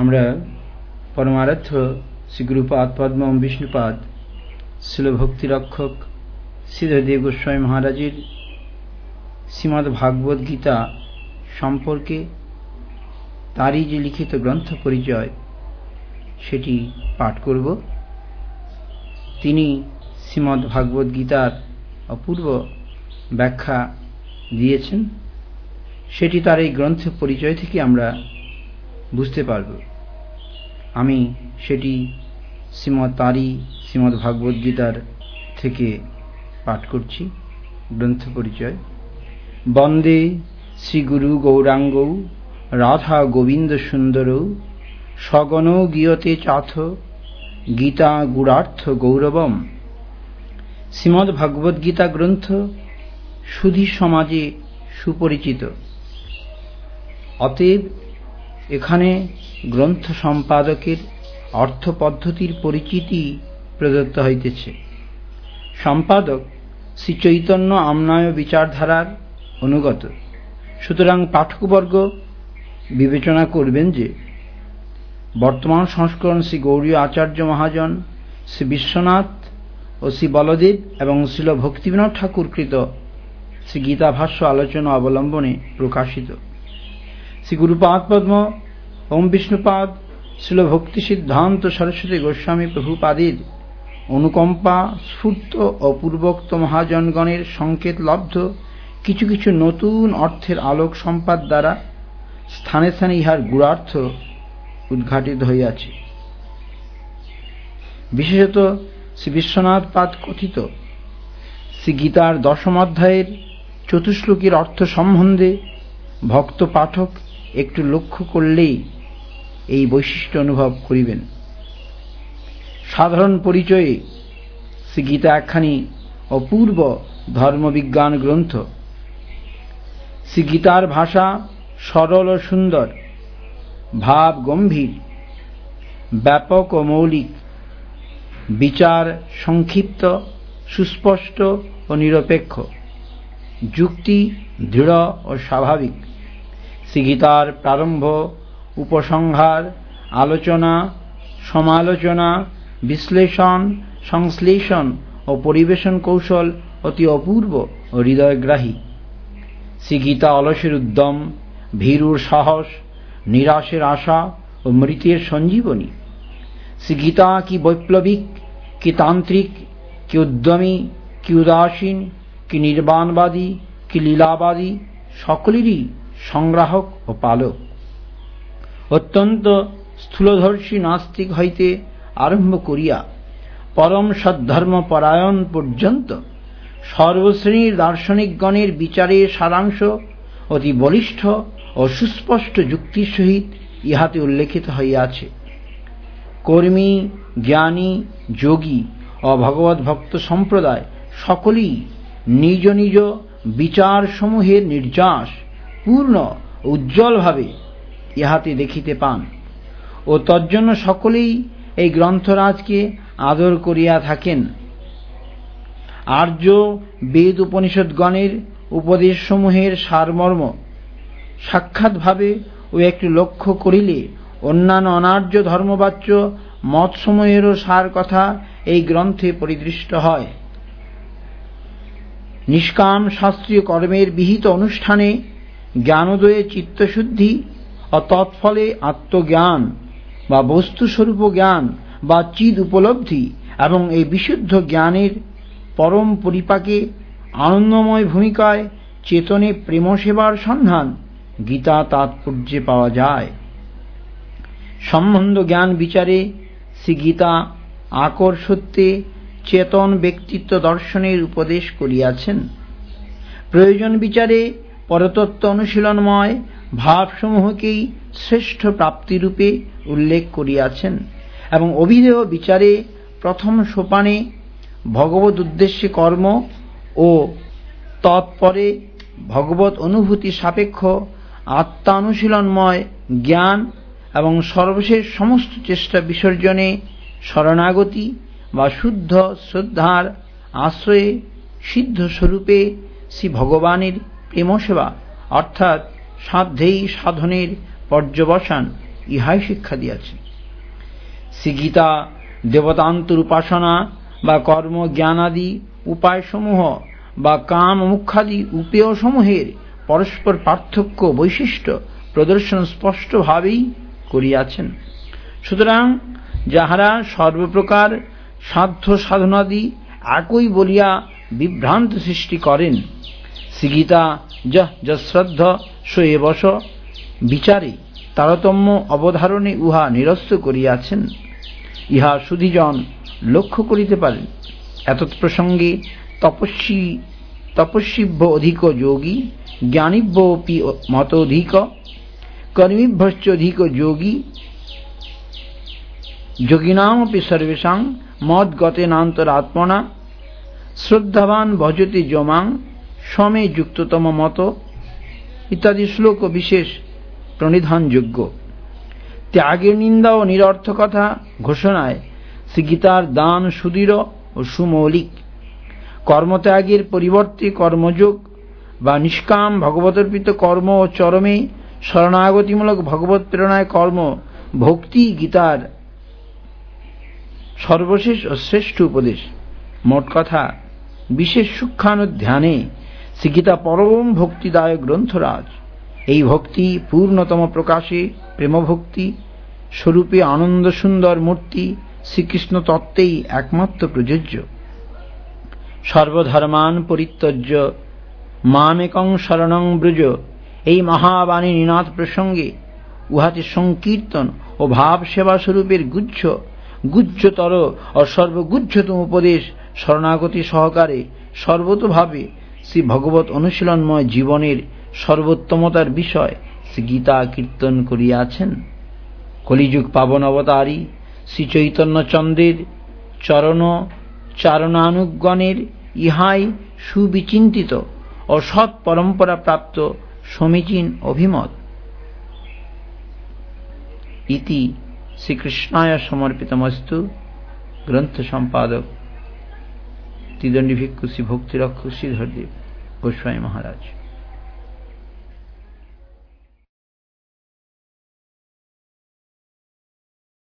আমরা পরমারাধ্য শ্রী গুরুপাদ পদ্ম বিষ্ণুপাদ শিল ভক্তিরক্ষক শ্রীধরদেব গোস্বামী মহারাজের শ্রীমদ্ ভাগবত গীতা সম্পর্কে তারই যে লিখিত গ্রন্থ পরিচয় সেটি পাঠ করব। তিনি শ্রীমদ্ ভাগবত গীতার অপূর্ব ব্যাখ্যা দিয়েছেন, সেটি তার এই গ্রন্থ পরিচয় থেকে আমরা বুঝতে পারব। আমি সেটি শ্রীমদ্ ভাগবত গীতার থেকে পাঠ করছি। গ্রন্থ পরিচয়। বন্দে শ্রীগুরু গৌরাঙ্গৌ রাধা গোবিন্দ সুন্দরৌ সগণ গীয়তে চাথ গীতা গুড়ার্থ গৌরবম। শ্রীমদ্ ভাগবত গীতা গ্রন্থ সুধী সমাজে সুপরিচিত, অতএব এখানে গ্রন্থ সম্পাদকের অর্থ পদ্ধতির পরিচিতি প্রদত্ত হইতেছে। সম্পাদক শ্রী চৈতন্য আমনায় বিচারধারার অনুগত, সুতরাং পাঠকবর্গ বিবেচনা করবেন যে বর্তমান সংস্করণ শ্রী গৌড়ীয় আচার্য মহাজন, শ্রী বিশ্বনাথ ও শ্রী বলদেব এবং শ্রীল ভক্তিবিনোদ ঠাকুর কৃত শ্রী গীতা ভাষ্য আলোচনা অবলম্বনে প্রকাশিত। শ্রী গুরুপাদ পদ্ম ওম বিষ্ণুপাদ শ্রীল ভক্তি সিদ্ধান্ত সরস্বতী গোস্বামী প্রভুপাদের অনুকম্পা স্ফূর্ত ও পূর্বোক্ত মহাজনগণের সংকেত লব্ধ কিছু কিছু নতুন অর্থের আলোক সম্পাদ দ্বারা স্থানে স্থানে ইহার গূঢ়ার্থ উদ্ঘাটিত হইয়াছে। বিশেষত শ্রী বিশ্বনাথ পাদ কথিত শ্রী গীতার দশম অধ্যায়ের চতুশ্লোকীর অর্থ সম্বন্ধে ভক্ত পাঠক একটু লক্ষ্য করলেই এই বৈশিষ্ট্য অনুভব করিবেন। সাধারণ পরিচয়ে শ্রী গীতা একখানি অপূর্ব ধর্মবিজ্ঞান গ্রন্থ। শ্রী গীতার ভাষা সরল ও সুন্দর, ভাব গম্ভীর, ব্যাপক ও মৌলিক, বিচার সংক্ষিপ্ত, সুস্পষ্ট ও নিরপেক্ষ, যুক্তি দৃঢ় ও স্বাভাবিক। শ্রী গীতার প্রারম্ভ, উপসংহার, আলোচনা, সমালোচনা, বিশ্লেষণ, সংশ্লেষণ ও পরিবেশন কৌশল অতি অপূর্ব ও হৃদয়গ্রাহী। শ্রী গীতা অলসের উদ্যম, ভীরুর সাহস, নিরাশের আশা ও মৃতের সঞ্জীবনী। শ্রী গীতা কি বৈপ্লবিক, কি তান্ত্রিক, কি উদ্যমী, কি উদাসীন, কি নির্বাণবাদী, কি লীলাবাদী, সকলেরই সংগ্রাহক ও পালক। অত্যন্ত স্থূলধর্ষী নাস্তিক হইতে আরম্ভ করিয়া পরম সদ্ধর্ম পরায়ণ পর্যন্ত সর্বশ্রেণীর দার্শনিকগণের বিচারের সারাংশ অতি বলিষ্ঠ ও সুস্পষ্ট যুক্তির সহিত ইহাতে উল্লেখিত হইয়াছে। কর্মী, জ্ঞানী, যোগী ও ভগবৎ ভক্ত সম্প্রদায় সকলেই নিজ নিজ বিচারসমূহের নির্যাস পূর্ণ উজ্জ্বলভাবে ইহাতে দেখিতে পান ও তজ্জন্য সকলেই এই গ্রন্থরাজকে আদর করিয়া থাকেন। আর্য বেদ উপনিষদগণের উপদেশসমূহের সারমর্ম সাক্ষাৎভাবে ও একটু লক্ষ্য করিলে অন্যান্য অনার্য ধর্মবাচ্য মতসমূহেরও সার কথা এই গ্রন্থে পরিদৃষ্ট হয়। নিষ্কাম শাস্ত্রীয় কর্মের বিহিত অনুষ্ঠানে জ্ঞানোদয়ে চিত্তশুদ্ধি ও তৎফলে আত্মজ্ঞান বা বস্তুস্বরূপ জ্ঞান বা চিদ উপলব্ধি এবং এই বিশুদ্ধ জ্ঞানের পরম পরিপাকে আনন্দময় ভূমিকায় চেতনে প্রেম সেবার সন্ধান গীতা তাৎপর্যে পাওয়া যায়। সম্বন্ধ জ্ঞান বিচারে শ্রী গীতা আকর সত্যে চেতন ব্যক্তিত্ব দর্শনের উপদেশ করিয়াছেন। প্রয়োজন বিচারে পরতত্ত্ব অনুশীলনময় ভাবসমূহকেই শ্রেষ্ঠ প্রাপ্তিরূপে উল্লেখ করিয়াছেন এবং অভিধেয় বিচারে প্রথম সোপানে ভগবত উদ্দেশ্যে কর্ম ও তৎপরে ভগবত অনুভূতি সাপেক্ষ আত্মানুশীলনময় জ্ঞান এবং সর্বশেষ সমস্ত চেষ্টা বিসর্জনে শরণাগতি বা শুদ্ধ শ্রদ্ধার আশ্রয়ে সিদ্ধ স্বরূপে শ্রী ভগবানের প্রেমসেবা অর্থাৎ সাধ্যেই সাধনের পর্যবসান ইহাই শিক্ষা দিয়াছেন। শ্রীগীতা দেবতান্তর উপাসনা বা কর্ম জ্ঞানাদি উপায়সমূহ বা কাম মুখ্যাদি উপায়সমূহের পরস্পর পার্থক্য বৈশিষ্ট্য প্রদর্শন স্পষ্টভাবেই করিয়াছেন। সুতরাং যাহারা সর্বপ্রকার সাধ্য সাধনাদি একই বলিয়া বিভ্রান্ত সৃষ্টি করেন, শ্রীগীতা যশ্রদ্ধ সয়েবশ বিচারে তারতম্য অবধারণে উহা নিরস্ত করিয়াছেন। ইহা সুধীজন লক্ষ্য করিতে পারেন। এতৎপ্রসঙ্গে তপস্বীভ্য অধিক যোগী, জ্ঞানীভ্যোপি মতোধিক, কর্মীভ্যশ্চ অধিক যোগী, যোগিনামপি সর্বেষাং মদ্গতেনান্তরাত্মনা, শ্রদ্ধাবান ভজতে যমাং সমে যুক্ততম মত ইত্যাদি শ্লোক বিশেষ প্রণিধানযোগ্য। ত্যাগের নিন্দা ও নিরর্থকতা ঘোষণায় শ্রীগীতার দান সুদৃঢ় ও সুমৌলিক। কর্মত্যাগের পরিবর্তে কর্মযোগ বা নিষ্কাম ভগবতর্পিত কর্ম ও চরমে শরণাগতিমূলক ভগবত প্রেরণায় কর্ম ভক্তি গীতার সর্বশেষ ও শ্রেষ্ঠ উপদেশ। মোট কথা, বিশেষ সূক্ষ্মানুধ্যানে শ্রীগীতা পরম ভক্তিদায়ক গ্রন্থরাজ। এই ভক্তি পূর্ণতম প্রকাশে প্রেমভক্তি স্বরূপে আনন্দ সুন্দর মূর্তি শ্রীকৃষ্ণ তত্ত্বেই একমাত্র প্রযোজ্য। সর্বধর্মান পরিত্যজ্য মামেকং শরণং ব্রজ, এই মহাবাণী নিনাদ প্রসঙ্গে উহাতে সংকীর্তন ও ভাব সেবা স্বরূপের গুজ্জতর ও সর্বগুজ্জতম উপদেশ শরণাগতি সহকারে সর্বতোভাবে শ্রী ভগবত অনুশীলনময় জীবনের সর্বোত্তমতার বিষয় শ্রী গীতা কীর্তন করিয়াছেন। কলিযুগ পাবন অবতারী শ্রী চৈতন্যচন্দ্রের চরণ চারণানুগণের ইহাই সুবিচিন্তিত ও সৎ পরম্পরা প্রাপ্ত সমীচীন অভিমত। ইতি শ্রীকৃষ্ণায় সমর্পিতমস্তু। গ্রন্থ সম্পাদক ত্রিদণ্ডী ভিক্ষু শ্রী ভক্তিরক্ষক শ্রীধরদেব গোস্বামী মহারাজ।